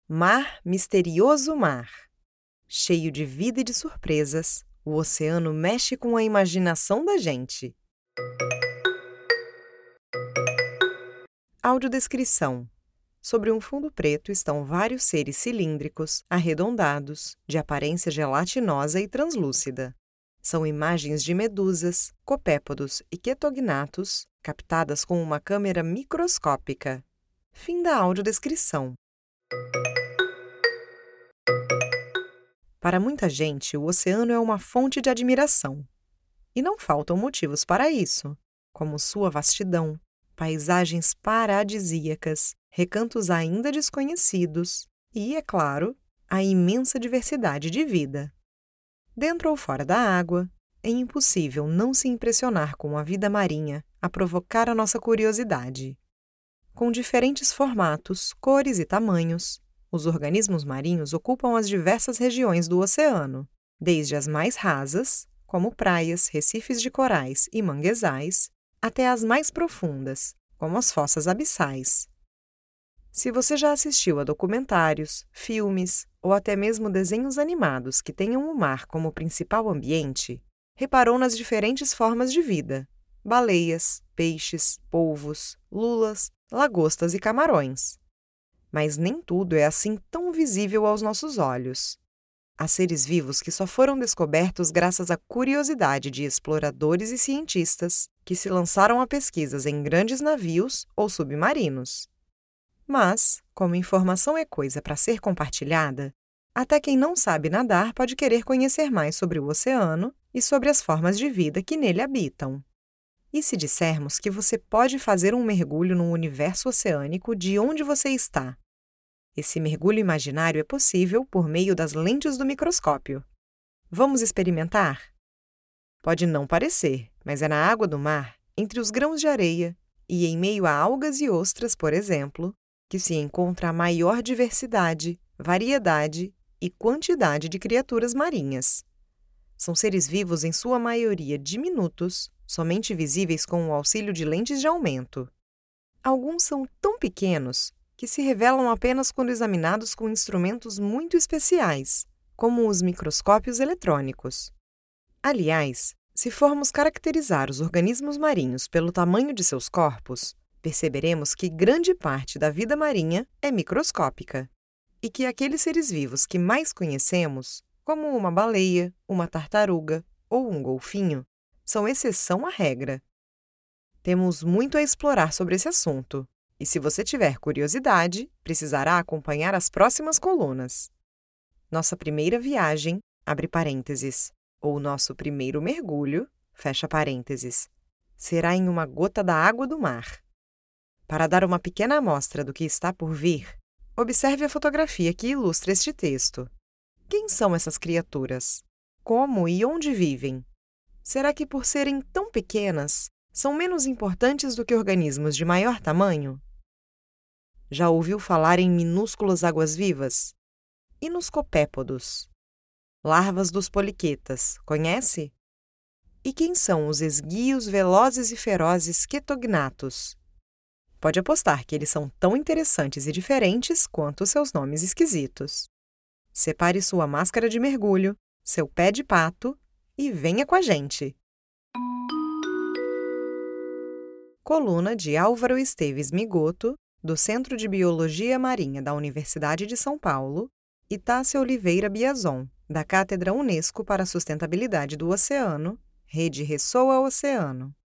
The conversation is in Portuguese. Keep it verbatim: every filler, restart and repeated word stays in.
Mar, misterioso mar. Cheio de vida e de surpresas, o oceano mexe com a imaginação da gente. Audiodescrição. Sobre um fundo preto estão vários seres cilíndricos, arredondados, de aparência gelatinosa e translúcida. São imagens de medusas, copépodos e quetognatos, captadas com uma câmera microscópica. Fim da audiodescrição. Para muita gente, o oceano é uma fonte de admiração. E não faltam motivos para isso, como sua vastidão, paisagens paradisíacas, recantos ainda desconhecidos e, é claro, a imensa diversidade de vida. Dentro ou fora da água, é impossível não se impressionar com a vida marinha a provocar a nossa curiosidade. Com diferentes formatos, cores e tamanhos, os organismos marinhos ocupam as diversas regiões do oceano, desde as mais rasas, como praias, recifes de corais e manguezais, até as mais profundas, como as fossas abissais. Se você já assistiu a documentários, filmes ou até mesmo desenhos animados que tenham o mar como principal ambiente, reparou nas diferentes formas de vida: baleias, peixes, polvos, lulas, lagostas e camarões. Mas nem tudo é assim tão visível aos nossos olhos. Há seres vivos que só foram descobertos graças à curiosidade de exploradores e cientistas que se lançaram a pesquisas em grandes navios ou submarinos. Mas, como informação é coisa para ser compartilhada, até quem não sabe nadar pode querer conhecer mais sobre o oceano e sobre as formas de vida que nele habitam. E se dissermos que você pode fazer um mergulho no universo oceânico de onde você está? Esse mergulho imaginário é possível por meio das lentes do microscópio. Vamos experimentar? Pode não parecer, mas é na água do mar, entre os grãos de areia e em meio a algas e ostras, por exemplo, que se encontra a maior diversidade, variedade e quantidade de criaturas marinhas. São seres vivos em sua maioria diminutos, somente visíveis com o auxílio de lentes de aumento. Alguns são tão pequenos que se revelam apenas quando examinados com instrumentos muito especiais, como os microscópios eletrônicos. Aliás, se formos caracterizar os organismos marinhos pelo tamanho de seus corpos, perceberemos que grande parte da vida marinha é microscópica, e que aqueles seres vivos que mais conhecemos, como uma baleia, uma tartaruga ou um golfinho, são exceção à regra. Temos muito a explorar sobre esse assunto, e se você tiver curiosidade, precisará acompanhar as próximas colunas. Nossa primeira viagem, abre parênteses, ou nosso primeiro mergulho, fecha parênteses, será em uma gota da água do mar. Para dar uma pequena amostra do que está por vir, observe a fotografia que ilustra este texto. Quem são essas criaturas? Como e onde vivem? Será que, por serem tão pequenas, são menos importantes do que organismos de maior tamanho? Já ouviu falar em minúsculas águas-vivas? E nos copépodos? Larvas dos poliquetas, conhece? E quem são os esguios velozes e ferozes quetognatos? Pode apostar que eles são tão interessantes e diferentes quanto seus nomes esquisitos. Separe sua máscara de mergulho, seu pé de pato e venha com a gente! Coluna de Álvaro Esteves Migoto, do Centro de Biologia Marinha da Universidade de São Paulo, e Tássia Oliveira Biazon, da Cátedra Unesco para a Sustentabilidade do Oceano, Rede Ressoa Oceano.